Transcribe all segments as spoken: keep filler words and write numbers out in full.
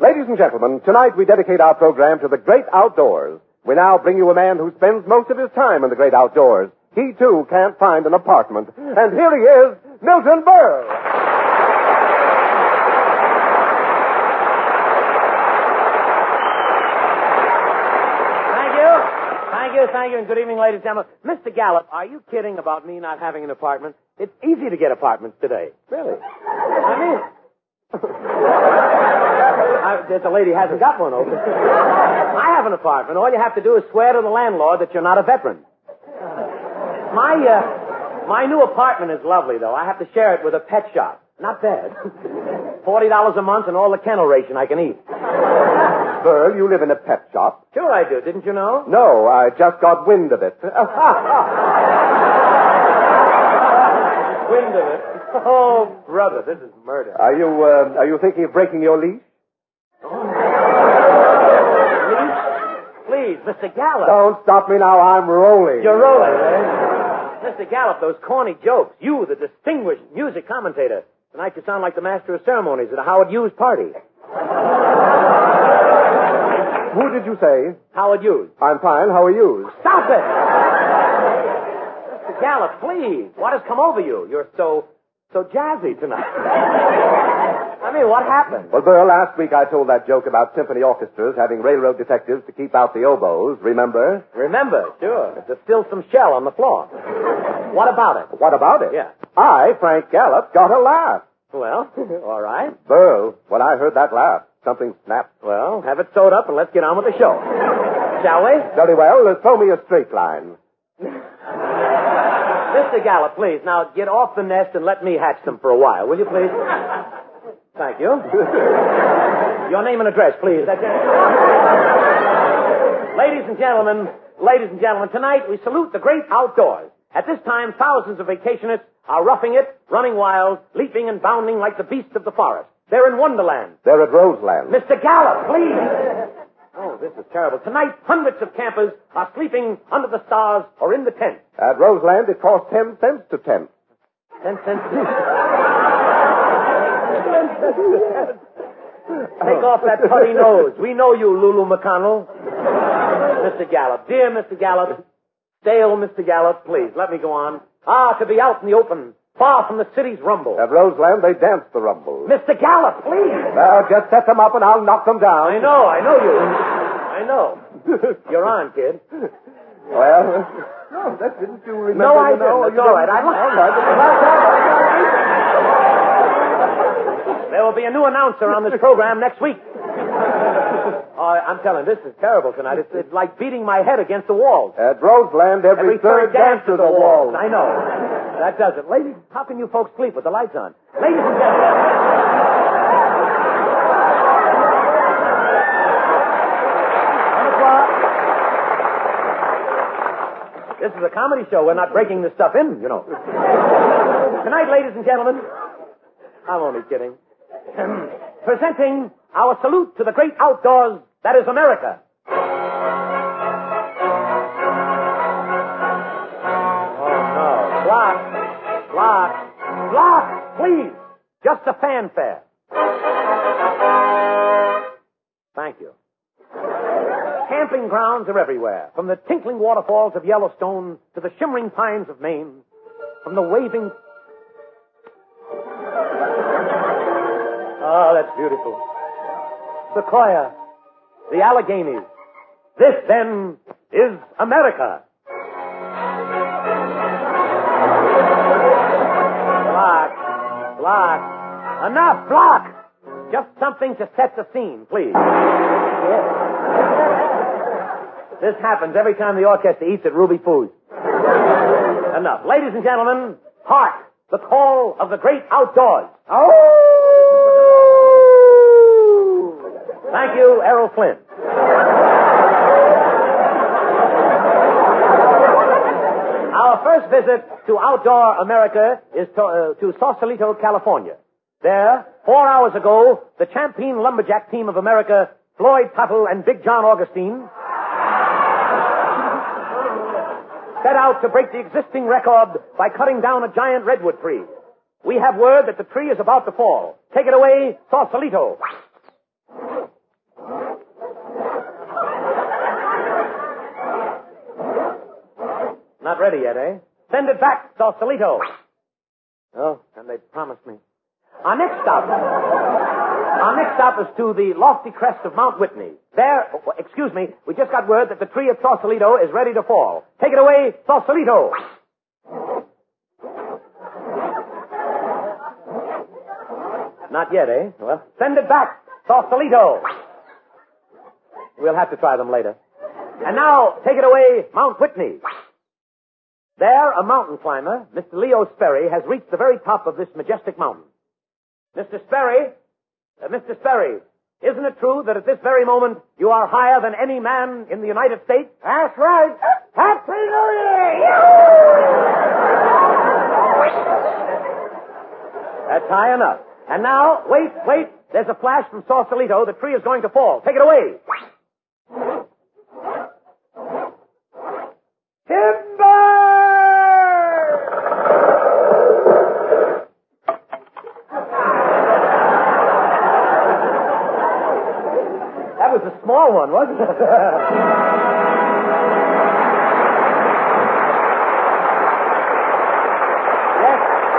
Ladies and gentlemen, tonight we dedicate our program to the great outdoors. We now bring you a man who spends most of his time in the great outdoors. He, too, can't find an apartment. And here he is, Milton Berle. Thank you. Thank you, thank you, and good evening, ladies and gentlemen. Mister Gallup, are you kidding about me not having an apartment? It's easy to get apartments today. Really. I mean... I, there's a lady who hasn't got one open. I have an apartment. All you have to do is swear to the landlord that you're not a veteran. My, uh, my new apartment is lovely, though. I have to share it with a pet shop. Not bad. Forty dollars a month and all the kennel ration I can eat. Berle, you live in a pet shop? Sure I do. Didn't you know? No, I just got wind of it. Wind of it? Oh, brother, this is murder. Are you, uh, are you thinking of breaking your lease? Lease? Please, Mister Gallup. Don't stop me now. I'm rolling. You're rolling, eh? Mister Gallup, those corny jokes. You, the distinguished music commentator. Tonight you sound like the master of ceremonies at a Howard Hughes party. Who did you say? Howard Hughes. I'm fine. How are you? Stop it! Mister Gallup, please. What has come over you? You're so, so jazzy tonight. I mean, what happened? Well, Berle, last week I told that joke about symphony orchestras having railroad detectives to keep out the oboes. Remember? Remember, sure. There's still some shell on the floor. What about it? What about it? Yeah. I, Frank Gallup, got a laugh. Well, all right. Berle, when I heard that laugh, something snapped. Well, have it sewed up and let's get on with the show. Shall we? Very well. Uh, throw me a straight line. Mister Gallup, please, now get off the nest and let me hatch them for a while, will you, please? Thank you. Your name and address, please. That's it. Ladies and gentlemen, ladies and gentlemen, tonight we salute the great outdoors. At this time, thousands of vacationists are roughing it, running wild, leaping and bounding like the beasts of the forest. They're in Wonderland. They're at Roseland. Mister Gallup, please. Oh, this is terrible. Tonight, hundreds of campers are sleeping under the stars or in the tent. At Roseland, it costs ten cents to tent. Ten cents. Take off that putty nose. We know you, Lulu McConnell. Mister Gallup. Dear Mister Gallup. Stale Mister Gallup, please, let me go on. Ah, to be out in the open, far from the city's rumble. At Roseland, they dance the rumble. Mister Gallup, please. Well, just set them up and I'll knock them down. I know, I know you. I know. You're on, kid. Well, no, that didn't you remember? No, I you know, didn't. It's all right. I There will be a new announcer on this program next week. Uh, I'm telling you, this is terrible tonight. It's, it's like beating my head against the walls. At Roseland, every, every third, third dance to the, the walls. walls. I know. That does it. Ladies, how can you folks sleep with the lights on? Ladies and gentlemen. This is a comedy show. We're not breaking this stuff in, you know. Tonight, ladies and gentlemen, I'm only kidding. Presenting our salute to the great outdoors that is America. Oh, no. Block. Block. Block, please. Just a fanfare. Thank you. Camping grounds are everywhere, from the tinkling waterfalls of Yellowstone to the shimmering pines of Maine, from the waving... Oh, that's beautiful. Sequoia, the Alleghenies. This, then, is America. Block. Block. Enough, block! Just something to set the scene, please. Yes. This happens every time the orchestra eats at Ruby Foods. Enough. Ladies and gentlemen, hark, the call of the great outdoors. Oh! Thank you, Errol Flynn. Our first visit to outdoor America is to, uh, to Sausalito, California. There, four hours ago, the champion lumberjack team of America, Floyd Tuttle and Big John Augustine, set out to break the existing record by cutting down a giant redwood tree. We have word that the tree is about to fall. Take it away, Sausalito. ready yet, eh? Send it back, Sausalito. Oh, and they promised me. Our next stop... Our next stop is to the lofty crest of Mount Whitney. There... Oh, excuse me, we just got word that the tree at Sausalito is ready to fall. Take it away, Sausalito. Not yet, eh? Well, send it back, Sausalito. We'll have to try them later. And now, take it away, Mount Whitney. There, a mountain climber, Mister Leo Sperry, has reached the very top of this majestic mountain. Mister Sperry, uh, Mister Sperry, isn't it true that at this very moment you are higher than any man in the United States? That's right. Happy New Year! That's high enough. And now, wait, wait. There's a flash from Sausalito. The tree is going to fall. Take it away. Timber! That was a small one, wasn't it? Yes.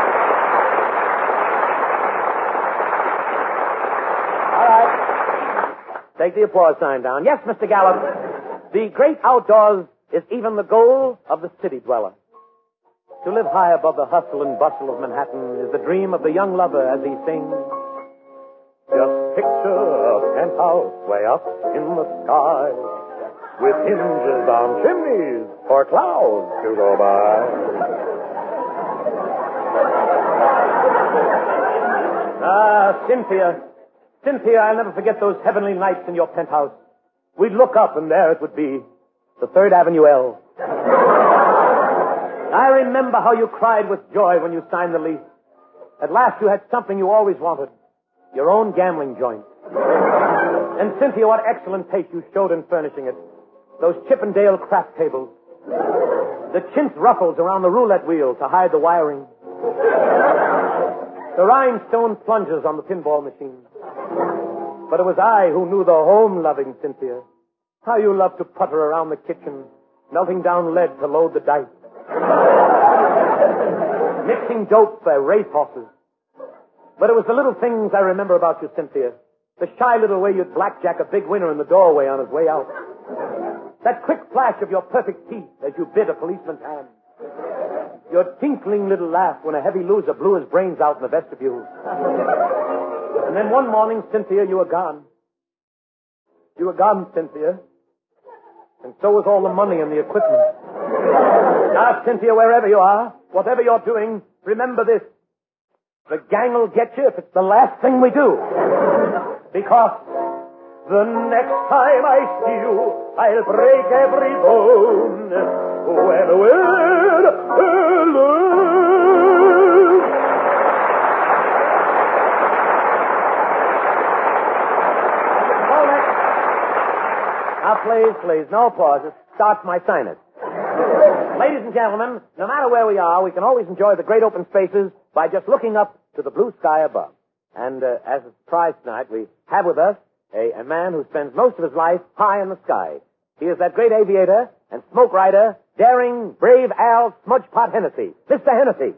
All right. Take the applause sign down. Yes, Mister Gallup. The great outdoors is even the goal of the city dweller. To live high above the hustle and bustle of Manhattan is the dream of the young lover as he sings. Just picture a penthouse way up in the sky, with hinges on chimneys for clouds to go by. Ah, Cynthia. Cynthia, I'll never forget those heavenly nights in your penthouse. We'd look up and there it would be, the Third Avenue L. I remember how you cried with joy when you signed the lease. At last you had something you always wanted. Your own gambling joint. And Cynthia, what excellent taste you showed in furnishing it. Those Chippendale craft tables. The chintz ruffles around the roulette wheel to hide the wiring. The rhinestone plungers on the pinball machine. But it was I who knew the home-loving Cynthia. How you loved to putter around the kitchen, melting down lead to load the dice. Mixing dope for racehorses. But it was the little things I remember about you, Cynthia. The shy little way you'd blackjack a big winner in the doorway on his way out. That quick flash of your perfect teeth as you bid a policeman's hand. Your tinkling little laugh when a heavy loser blew his brains out in the vestibule. And then one morning, Cynthia, you were gone. You were gone, Cynthia. And so was all the money and the equipment. Now, Cynthia, wherever you are, whatever you're doing, remember this. The gang will get you if it's the last thing we do. Because the next time I see you, I'll break every bone. When we're alone. Hold it. Now, please, please, no pauses. Starts my sinus. Ladies and gentlemen, no matter where we are, we can always enjoy the great open spaces by just looking up to the blue sky above. And uh, as a surprise tonight, we have with us a, a man who spends most of his life high in the sky. He is that great aviator and smoke rider, daring, brave Al Smudgepot Hennessy. Mister Hennessy.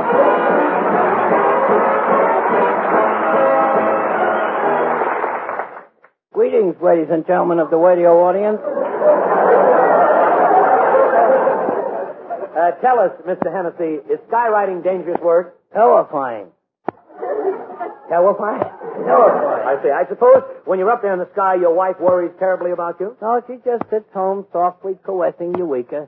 Greetings, ladies and gentlemen of the radio audience. Uh, tell us, Mister Hennessy, is skywriting dangerous work? Terrifying. Terrifying? Terrifying. I see. I suppose when you're up there in the sky, your wife worries terribly about you? No, she just sits home softly caressing Eureka.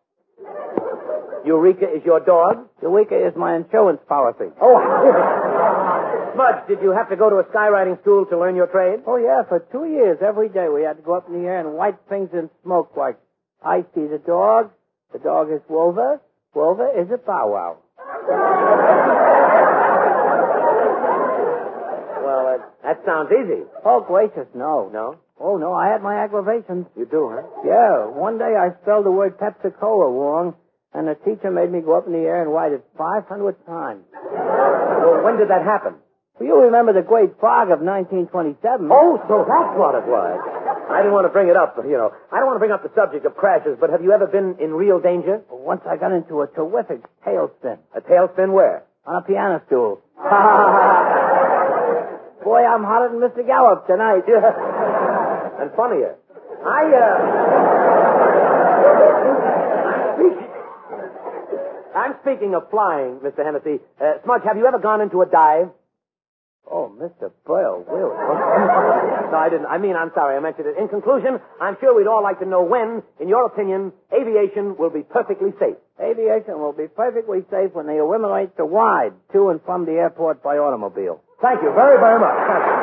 Eureka is your dog? Eureka is my insurance policy. Oh, Smudge, did you have to go to a skywriting school to learn your trade? Oh, yeah, for two years, every day we had to go up in the air and wipe things in smoke like I see the dog. The dog is Wolver. Wolver is a bow wow. Well, uh, that sounds easy. Oh, gracious, no. No? Oh, no, I had my aggravations. You do, huh? Yeah, one day I spelled the word Pepsi-Cola wrong, and the teacher made me go up in the air and write it five hundred times. Well, when did that happen? Well, you remember the Great Fog of nineteen twenty-seven. Oh, so that's what it was. I didn't want to bring it up, you know. I don't want to bring up the subject of crashes, but have you ever been in real danger? Well, once I got into a terrific tailspin. A tailspin where? On a piano stool. Boy, I'm hotter than Mister Gallup tonight. And funnier. I, uh... I'm speaking... I'm speaking of flying, Mister Hennessy. Uh, Smudge, have you ever gone into a dive? Oh, Mister Boyle, really? No, I didn't. I mean, I'm sorry, I mentioned it. In conclusion, I'm sure we'd all like to know when, in your opinion, aviation will be perfectly safe. Aviation will be perfectly safe when they eliminate the ride to and from the airport by automobile. Thank you very, very much. Thank you.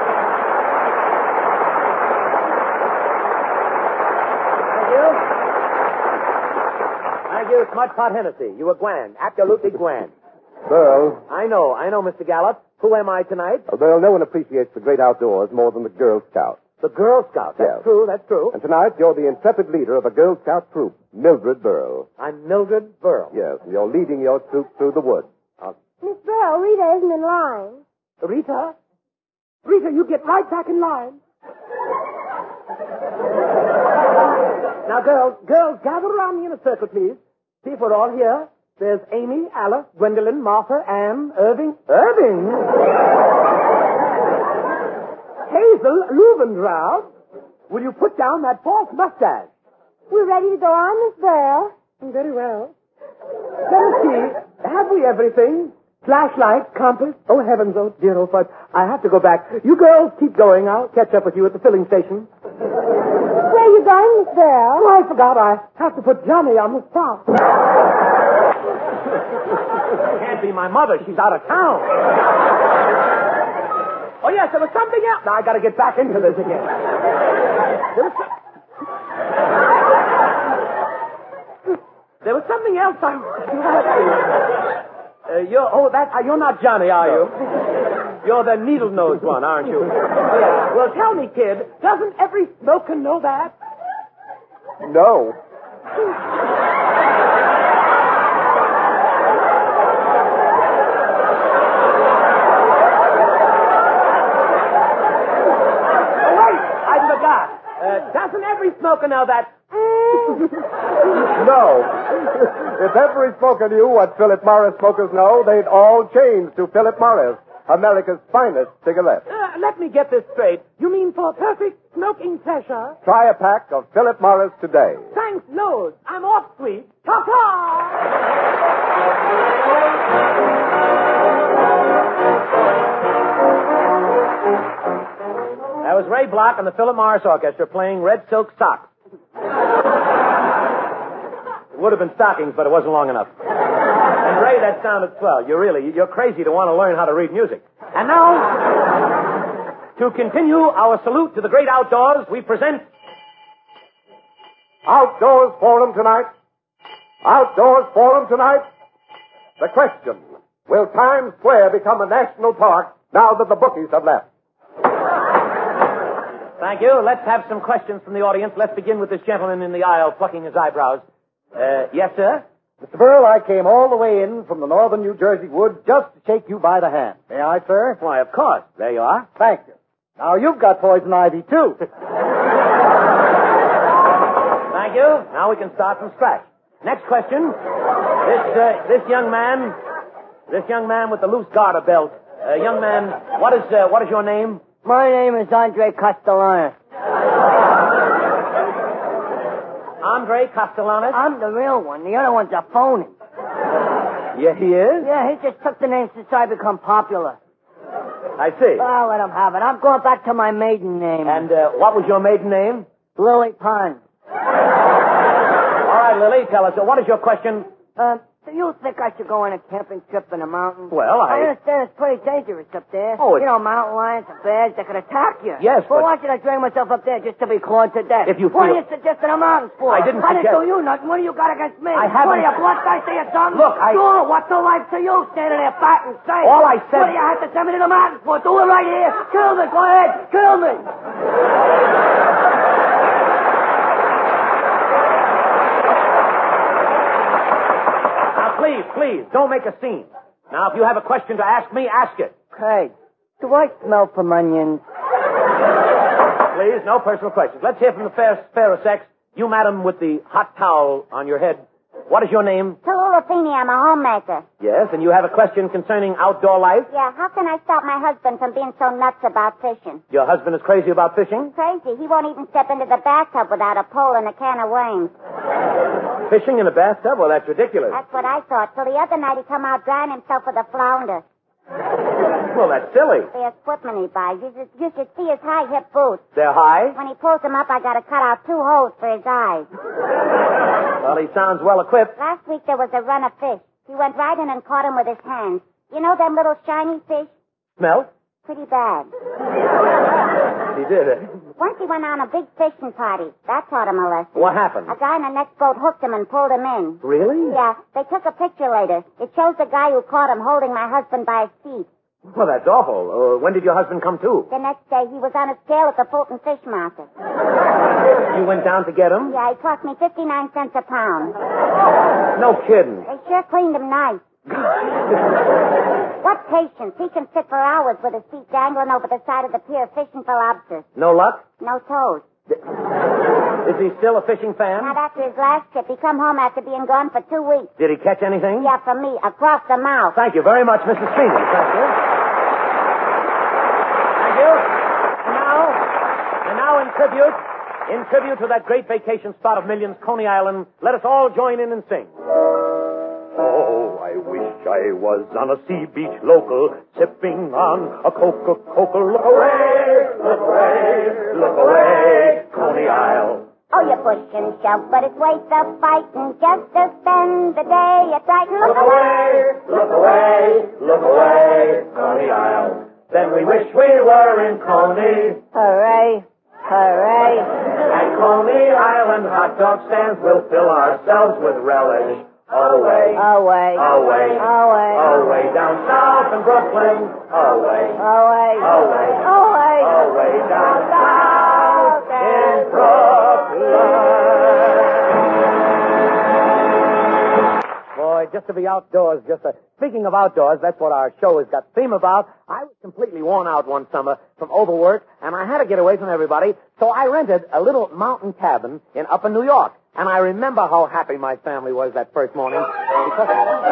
Thank you, Smudge Pot Hennessy. You were grand. Absolutely grand. Burl. I know. I know, Mister Gallup. Who am I tonight? Oh, Burl, no one appreciates the great outdoors more than the Girl Scouts. The Girl Scouts. That's Yes. true. That's true. And tonight, you're the intrepid leader of a Girl Scout troop, Mildred Burl. I'm Mildred Burl. Yes, and you're leading your troop through the woods. Miss Burl, Rita isn't in line. Rita? Rita, you get right back in line. Now, girls, girls, gather around me in a circle, please. See if we're all here. There's Amy, Alice, Gwendolyn, Martha, Anne, Irving. Irving? Hazel Reubendraub. Will you put down that false mustache? We're ready to go on, Miss Burl. Very well. Let us see. Have we everything? Flashlight, compass. Oh, heavens, oh, dear, oh, fudge. I have to go back. You girls keep going. I'll catch up with you at the filling station. Where are you going, Miss Burl? Oh, I forgot. I have to put Johnny on the spot. Can't be my mother. She's out of town. Oh, yes, there was something else. Now, I got to get back into this again. There was, some... there was something else I... Uh, you're, oh, that, uh, you're not Johnny, are you? You're the needle-nosed one, aren't you? Yeah. Well, tell me, kid, doesn't every smoker know that? No. Oh, wait, I forgot. Uh, doesn't every smoker know that? No. If every smoker knew what Philip Morris smokers know, they'd all change to Philip Morris, America's finest cigarette. Uh, let me get this straight. You mean for perfect smoking pleasure? Try a pack of Philip Morris today. Thanks loads. I'm off, sweet. Ta-ta! That was Ray Block and the Philip Morris Orchestra playing Red Silk Socks. It would have been stockings, but it wasn't long enough. And Ray, that sounded swell. You're really, you're crazy to want to learn how to read music. And now, to continue our salute to the great outdoors, we present... Outdoors Forum tonight. Outdoors Forum tonight. The question, will Times Square become a national park now that the bookies have left? Thank you. Let's have some questions from the audience. Let's begin with this gentleman in the aisle plucking his eyebrows. Uh, yes, sir? Mister Burl, I came all the way in from the northern New Jersey woods just to shake you by the hand. May I, sir? Why, of course. There you are. Thank you. Now, you've got poison ivy, too. Thank you. Now we can start from scratch. Next question. This, uh, this young man, this young man with the loose garter belt. Uh, young man, what is, uh, what is your name? My name is Andre Castellanos. Andre Castellanos? I'm the real one. The other one's a phony. Yeah, he is? Yeah, he just took the name since I become popular. I see. I'll let him have it. I'm going back to my maiden name. And uh, what was your maiden name? Lily Pond. All right, Lily, tell us, uh, what is your question? Uh, do you think I should go on a camping trip in the mountains? Well, I... I understand it's pretty dangerous up there. Oh, it's... You know, mountain lions and bears, they could attack you. Yes, Well, but... why should I drag myself up there just to be clawed to death? If you What feel- are you suggesting a mountain for? I didn't I suggest- didn't do you nothing. What do you got against me? I haven't- What are you, bloodthirsty or something? Look, I- Sure, what's the life to you standing there fat and safe? All I said- What do you have to send me to the mountains for? Do it right here. Kill me. Go ahead. Kill me. Please, please, don't make a scene. Now, if you have a question to ask me, ask it. Hey, do I smell from onions? please. No personal questions. Let's hear from the fair, fairer sex. You, madam, with the hot towel on your head. What is your name? Tallulah Feeney, I'm a homemaker. Yes, and you have a question concerning outdoor life? Yeah, how can I stop my husband from being so nuts about fishing? Your husband is crazy about fishing? Crazy. He won't even step into the bathtub without a pole and a can of worms. Fishing in a bathtub? Well, that's ridiculous. That's what I thought. Till the other night he come out drying himself with a flounder. Well, that's silly. The equipment he buys. You should, you should see his high-hip boots. They're high? When he pulls them up, I got to cut out two holes for his eyes. Well, he sounds well equipped. Last week there was a run of fish. He went right in and caught him with his hands. You know them little shiny fish? Smell? Pretty bad. He did it. Once he went on a big fishing party. That taught him a lesson. What happened? A guy in the next boat hooked him and pulled him in. Really? Yeah. They took a picture later. It shows the guy who caught him holding my husband by his feet. Well, that's awful. Uh, when did your husband come to? The next day, he was on a scale at the Fulton Fish Market. You went down to get him? Yeah, he cost me fifty-nine cents a pound. No kidding. They sure cleaned him nice. What patience. He can sit for hours with his feet dangling over the side of the pier fishing for lobsters. No luck? No toes. Is he still a fishing fan? Not after his last trip. He come home after being gone for two weeks. Did he catch anything? Yeah, from me, across the mouth. Thank you very much, Missus Feeney. Thank you. Thank you. And now, and now in tribute, in tribute to that great vacation spot of millions, Coney Island, let us all join in and sing. Oh, I wish I was on a sea beach local, sipping on a Coca-Cola. Look away, look away, look away, Coney Isle. Oh, you push and shove, but it's waste of fighting just to spend the day at Brighton. Look, Look away, look away, look away, Coney Isle. Then we wish we were in Coney. Hooray, hooray. At Coney Island, hot dog stands will fill ourselves with relish. Away, Away, away, away, away down south in Brooklyn. Away, away, away, away, away down south in Brooklyn. Boy, just to be outdoors, just a... Speaking of outdoors, that's what our show has got theme about. I was completely worn out one summer from overwork, and I had to get away from everybody, so I rented a little mountain cabin in upper New York. And I remember how happy my family was that first morning. Because...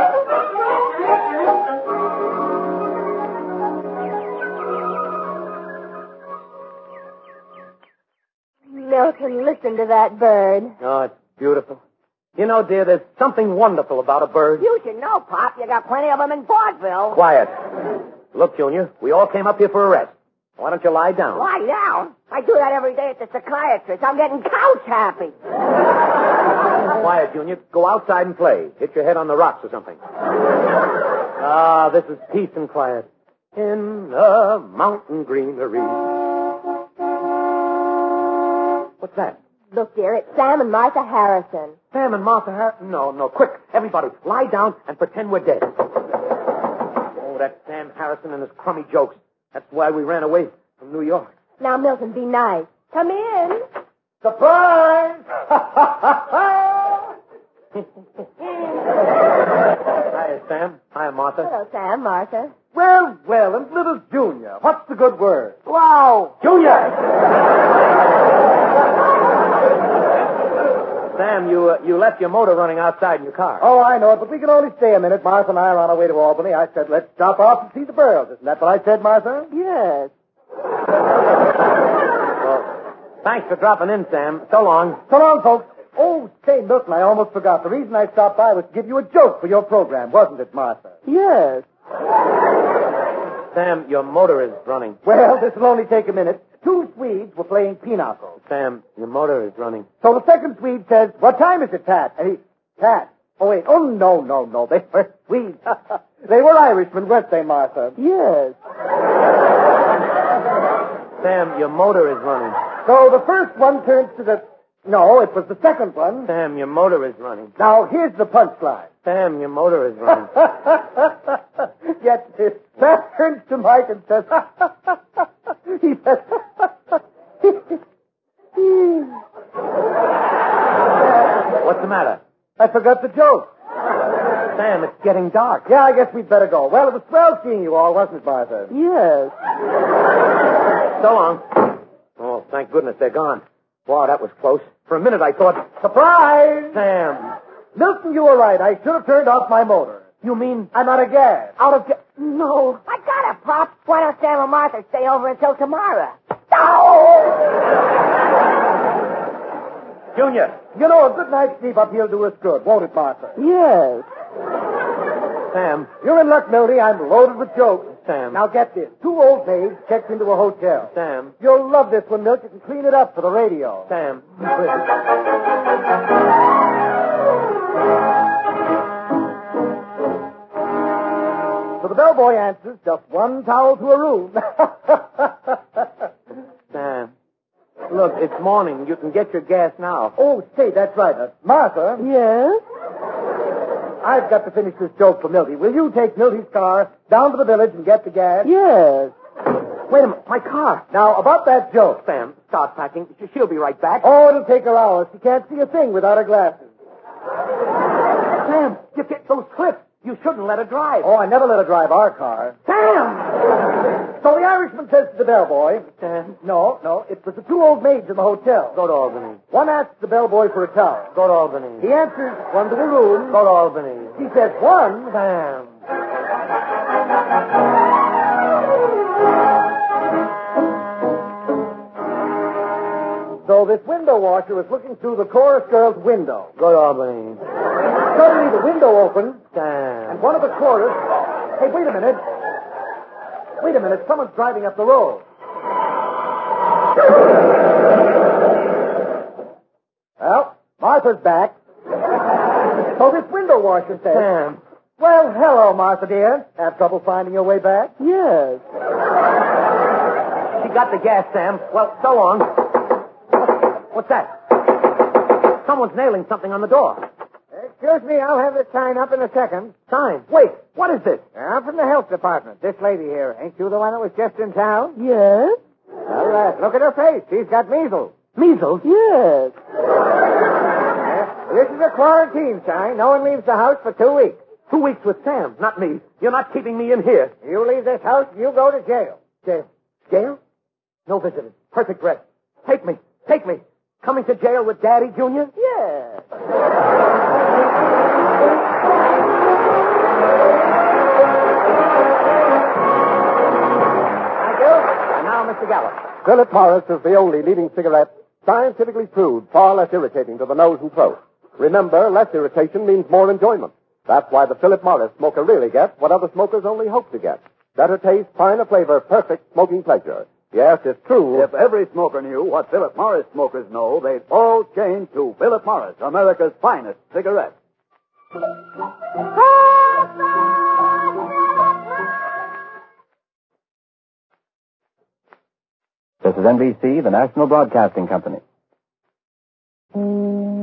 Milton, listen to that bird. Oh, it's beautiful. You know, dear, there's something wonderful about a bird. You should know, Pop. You got plenty of them in Portville. Quiet. Look, Junior, we all came up here for a rest. Why don't you lie down? Lie down. I do that every day at the psychiatrist. I'm getting couch happy. Quiet, Junior. Go outside and play. Hit your head on the rocks or something. Ah, this is peace and quiet. In the mountain greenery. What's that? Look, dear, it's Sam and Martha Harrison. Sam and Martha Harrison? No, no. Quick, everybody, lie down and pretend we're dead. Oh, that's Sam Harrison and his crummy jokes. That's why we ran away from New York. Now, Milton, be nice. Come in. Surprise! Hi, Sam. Hi, Martha. Hello, Sam, Martha. Well, well, and little Junior, what's the good word? Whoa. Junior! Sam, you uh, you left your motor running outside in your car. Oh, I know it, but we can only stay a minute. Martha and I are on our way to Albany. I said, let's stop off and see the Burls. Isn't that what I said, Martha? Yes. Well, thanks for dropping in, Sam. So long. So long, folks. Oh, say, Milton, I almost forgot. The reason I stopped by was to give you a joke for your program, wasn't it, Martha? Yes. Sam, your motor is running. Well, this will only take a minute. Two Swedes were playing pinochle. Sam, your motor is running. So the second Swede says, what time is it, Pat? And he, Pat. Oh, wait. Oh, no, no, no. They were Swedes. They were Irishmen, weren't they, Martha? Yes. Sam, your motor is running. So the first one turns to the... No, it was the second one. Sam, your motor is running. Now, here's the punchline. Sam, your motor is running. Get this. Pat turns to Mike and says... he says... What's the matter? I forgot the joke. Sam, it's getting dark. Yeah, I guess we'd better go. Well, it was swell seeing you all, wasn't it, Martha? Yes. So long. Oh, thank goodness they're gone. Wow, that was close. For a minute I thought... Surprise! Sam. Milton, you were right. I should have turned off my motor. You mean... I'm out of gas. Out of... Ga- no. I got it, Pop. Why don't Sam and Martha stay over until tomorrow? Junior. You know, a good night's sleep up here'll do us good, won't it, Martha? Yes. Sam. You're in luck, Milty. I'm loaded with jokes. Sam. Now get this. Two old maids checked into a hotel. Sam. You'll love this one, Milt. You can clean it up for the radio. Sam. So the bellboy answers, just one towel to a room. Sam. Look, it's morning. You can get your gas now. Oh, say, that's right. Uh, Martha. Yes? I've got to finish this joke for Milty. Will you take Milty's car down to the village and get the gas? Yes. Wait a minute. My car. Now, about that joke. Sam, start packing. She'll be right back. Oh, it'll take her hours. She can't see a thing without her glasses. Sam, you get those clips. You shouldn't let her drive. Oh, I never let her drive our car. Sam! So the Irishman says to the bellboy... Sam? No, no, it was the two old maids in the hotel. Go to Albany. One asks the bellboy for a towel. Go to Albany. He answers, one to the room. Go to Albany. He says, one. Sam. So this window washer was looking through the chorus girl's window. Go to Albany. Suddenly the window opened, Sam. and one of the chorus... Hey, wait a minute. Wait a minute. Someone's driving up the road. Well, Martha's back. So this window washer says... Sam. Well, hello, Martha, dear. Have trouble finding your way back? Yes. She got the gas, Sam. Well, so long. What's that? Someone's nailing something on the door. Excuse me, I'll have this sign up in a second. Sign. Wait, what is this? I'm from the health department. This lady here. Ain't you the one that was just in town? Yes. All right. Look at her face. She's got measles. Measles? Yes. This is a quarantine sign. No one leaves the house for two weeks. Two weeks with Sam, not me. You're not keeping me in here. You leave this house, you go to jail. Jail? Jail? No visitors. Perfect rest. Take me. Take me. Coming to jail with Daddy, Junior? Yes. Thank you. And now, Mister Gallup. Philip Morris is the only leading cigarette scientifically proved far less irritating to the nose and throat. Remember, less irritation means more enjoyment. That's why the Philip Morris smoker really gets what other smokers only hope to get. Better taste, finer flavor, perfect smoking pleasure. Yes, it's true. If every smoker knew what Philip Morris smokers know, they'd all change to Philip Morris, America's finest cigarette. This is N B C, the National Broadcasting Company.